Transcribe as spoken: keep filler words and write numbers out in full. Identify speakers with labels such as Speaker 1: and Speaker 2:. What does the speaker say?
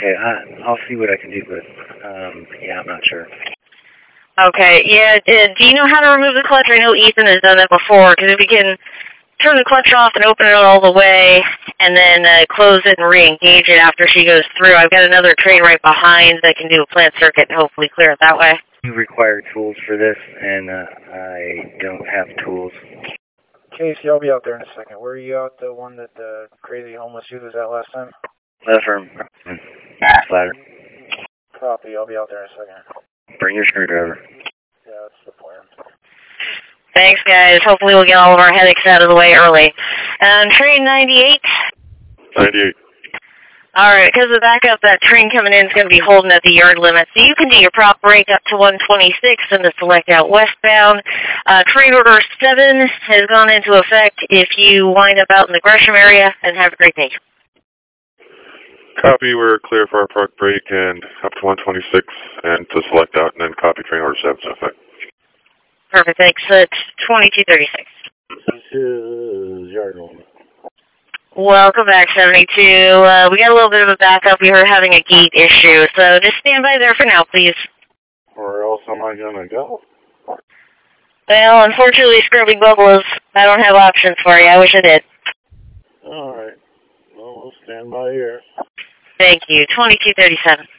Speaker 1: Okay, I, I'll see what I can do, but, um, yeah, I'm not sure.
Speaker 2: Okay, yeah, uh, do you know how to remove the clutch? I know Ethan has done that before, because if you can turn the clutch off and open it all the way, and then uh, close it and re-engage it after she goes through. I've got another train right behind that can do a plant circuit and hopefully clear it that way.
Speaker 1: You require tools for this, and uh, I don't have tools.
Speaker 3: Casey, I'll be out there in a second. Where are you out, the one that the crazy homeless youth was at last time?
Speaker 1: Left arm. Ladder.
Speaker 3: Copy, I'll be out there in a second.
Speaker 1: Bring your screwdriver.
Speaker 3: Yeah, that's the plan.
Speaker 2: Thanks, guys. Hopefully we'll get all of our headaches out of the way early. Um, train ninety-eight?
Speaker 4: ninety-eight.
Speaker 2: All right, because of the backup, that train coming in is going to be holding at the yard limit. So you can do your prop break up to one twenty-six and the select out westbound. Uh, train order seven has gone into effect if you wind up out in the Gresham area, and have a great day.
Speaker 4: Copy, we're clear for our park break and up to one twenty-six and to select out, and then copy train order seven in effect.
Speaker 2: Perfect, thanks. So it's twenty-two thirty-six.
Speaker 3: This is yard limit.
Speaker 2: Welcome back, seventy-two. Uh, we got a little bit of a backup. We were having a gate issue, so just stand by there for now, please.
Speaker 3: Where else am I going to go?
Speaker 2: Well, unfortunately, Scrubbing Bubbles, I don't have options for you. I wish I did.
Speaker 3: All right. Well, we'll stand by here.
Speaker 2: Thank you. twenty-two thirty-seven.